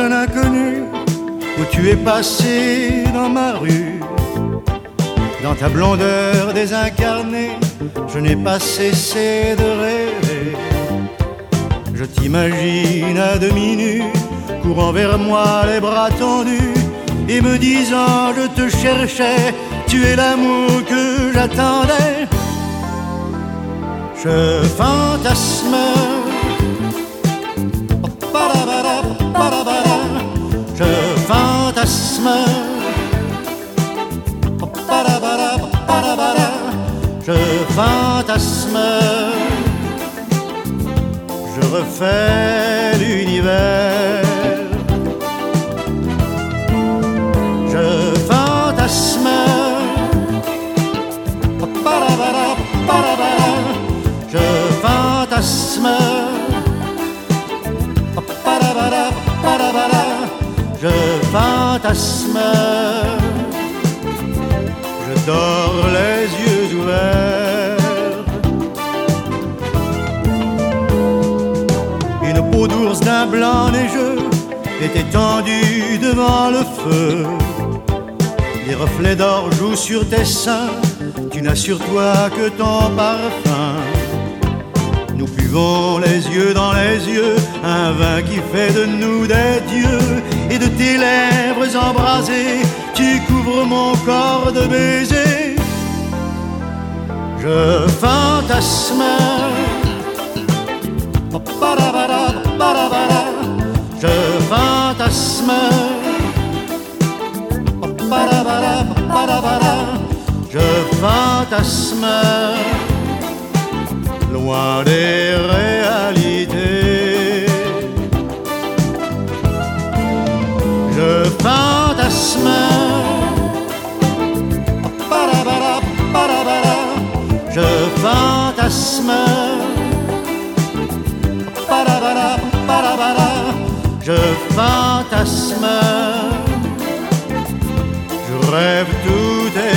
jeune inconnu, où tu es passé dans ma rue. Dans ta blondeur désincarnée, je n'ai pas cessé de rêver. Je t'imagine à demi nu, courant vers moi les bras tendus, et me disant je te cherchais, tu es l'amour que j'attendais. Je fantasme, je fantasme, je fantasme, je refais l'univers. Je fantasme, je fantasme, je fantasme, je dors les yeux ouverts. Une peau d'ours d'un blanc neigeux est étendue devant le feu. Les reflets d'or jouent sur tes seins, tu n'as sur toi que ton parfum. Nous buvons les yeux dans les yeux, un vin qui fait de nous des dieux. Et de tes lèvres embrasées, tu couvres mon corps de baisers. Je fantasme, je fantasme, je fantasme, loin des réalités. Je fantasme, je fantasme, je fantasme, je rêve tout est